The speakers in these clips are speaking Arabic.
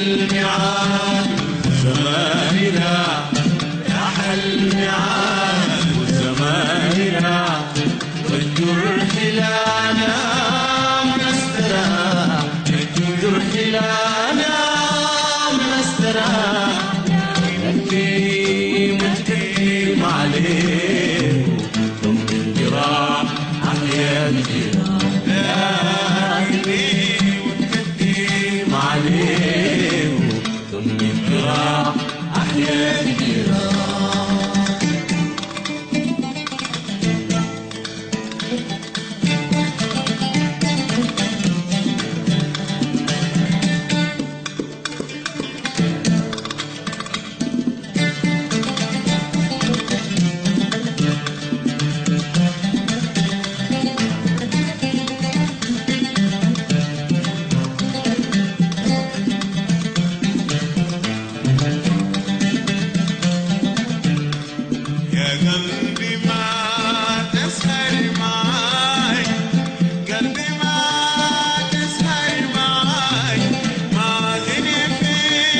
الميعاد زماننا، راح الميعاد وزماننا، والجرح لا نام نستراح، الجرح لا نام نستراح، نبكي متكلم عليه ثم الجراح أحيا الجراح، نبكي متكلم عليه ثم الجراح أحيا الجراح. قلبي ما تسهر معاي، قلبي ما تسهر معاي، ما غني في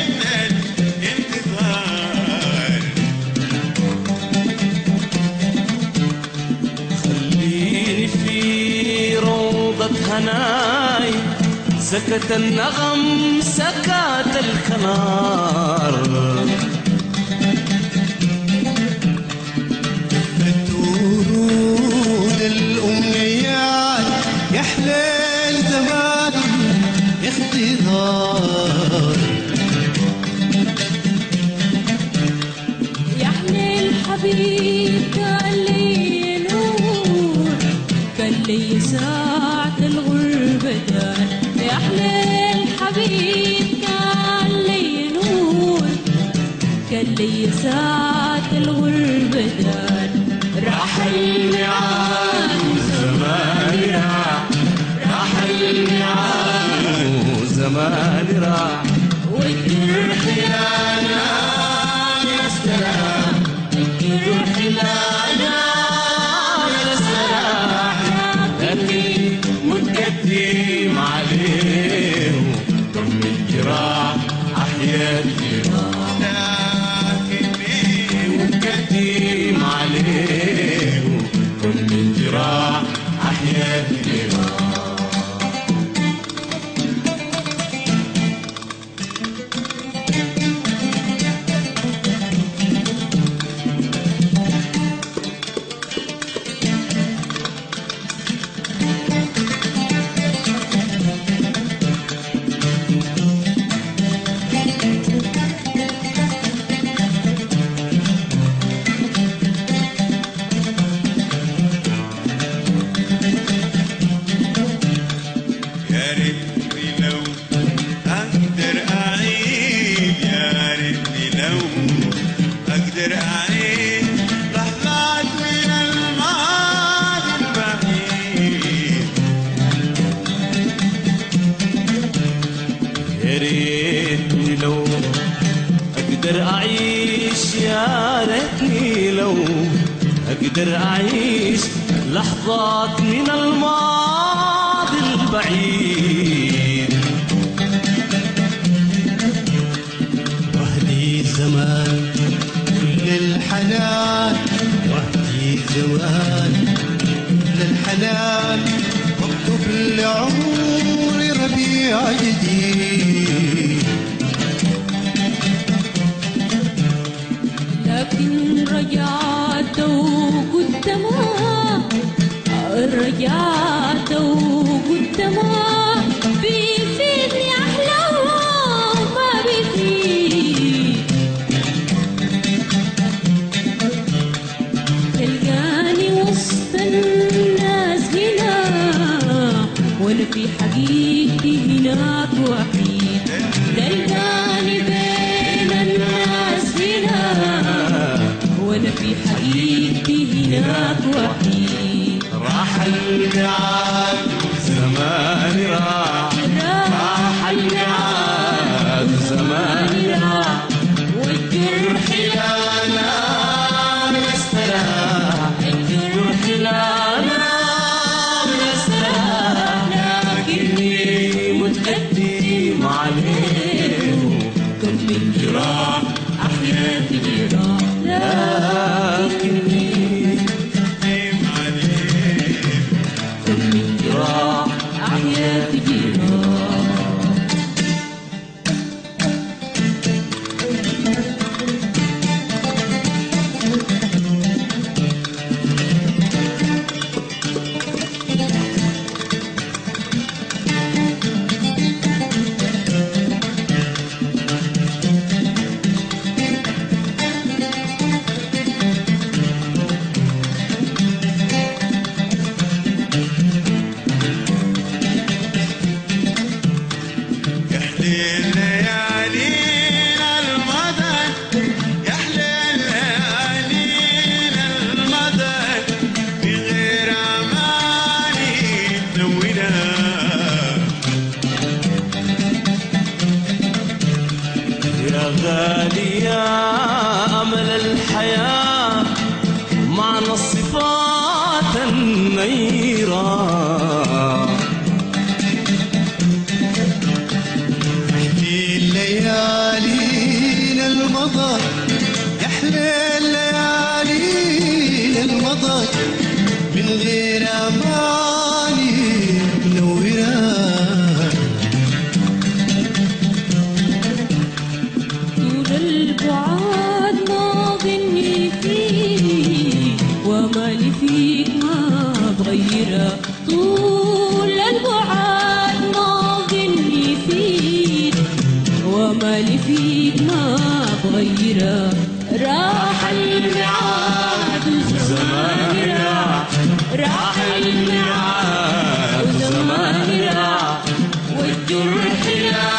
الانتظار. خليني في روضة هناي، سكت النغم سكت الكنار، ورود الأمنيات يحلى الزمان اختضار. يحلى الحبيب كان لي نور، كان لي ساعة الغربة دار. يحلى الحبيب كان لي نور، كان لي ساعة الغربة دار. راح الميعاد وزماننا، راح الميعاد وزماننا، والجرح لا نام نستراح، الجرح لا نام نستراح، لكن متقدم عليه ضم الجراح أحيا الجراح، متقدم عليه ضم الجراح أحيا الجراح. يا ريتني لو أقدر أعيد، يا ريتني لو أقدر أعيد لحظات من الماضي البعيد. يا ريتني لو أقدر أعيش، يا ريتني لو أقدر أعيش لحظات من الماضي البعيد. وحدي زمان كل الحنان، وحدي زمان كل الحنان، واكتب لعمري ربيع جديد. لكن رجعت وقدما، رجعت وقدما، بيفيدني أحلام ما بيفيد. تلقاني وسط الناس هنا، وأنا في حقيقتي هناك وحيد. تلقاني بين الناس هنا، وأنا في حقيقتي هناك وحيد. راح الميعاد وزماني راح، راح الميعاد وزماني راح، والجرح لا نام نستراح، الجرح لا نام نستراح، لكني متقدم عليه من جراح أحيا في جراح لكني من جراح أحيا في جراح غالي يا أمل الحياة معنا الصفات النيرة احكي الليالي المضى يحلى الليالي المضى من غير أماني منورة البعاد ما ظني فيك وما لي فيك ما بغيره طول البعاد ما ظني فيك وما لي فيك ما بغيره راح الميعاد وزمان راح راح الميعاد وزمان راح والجرح لا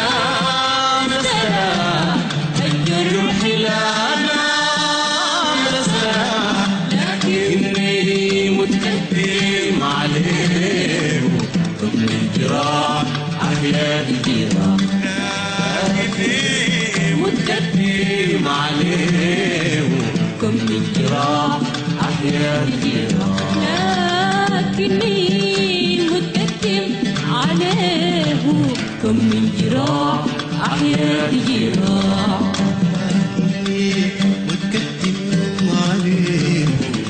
أحيا الجراح متقدم عليه كم من جراح أحيا الجراح لكني متقدم عليه كم من جراح أحيا الجراح متقدم عليه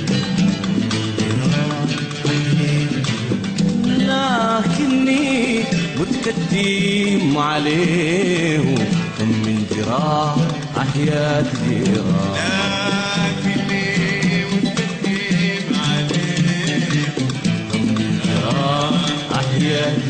لكني متقدم عليه كم من جراح أحيا الجراح لكني متقدم عليه كم من جراح أحيا